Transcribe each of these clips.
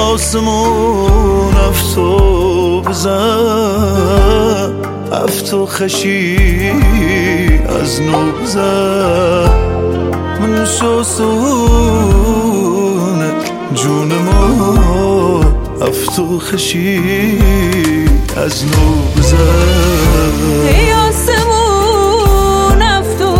آسمون افتو بزن افتو خشی از نو بزن من شوسون جون ما افتو خشی از نو بزن ای آسمون افتو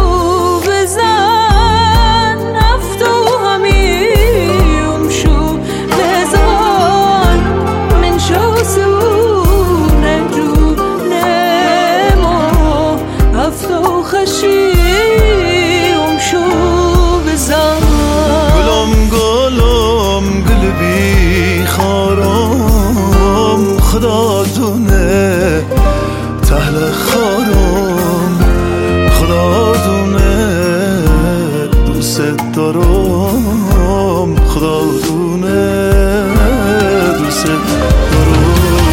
بزن افتو همیم شو بزن من شوسون جون ما افتو خشی شو بزن گلم گلم گل بی خارم خدا دونه تهل خارم خدا دونه دوست دارم خدا دونه دوست دارم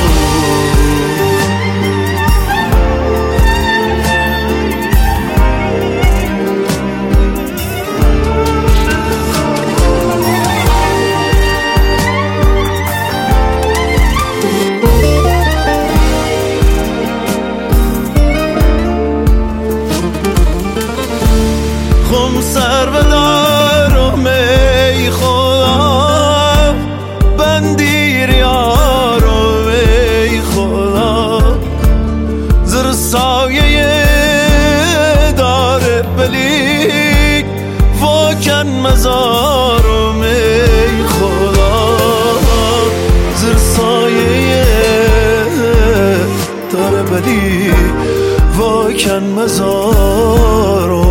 خم سر به در و می خدا بندیر یار و می خدا زر سایه داره بلیک واکن مزار و می خدا زر سایه داره بلیک واکن مزار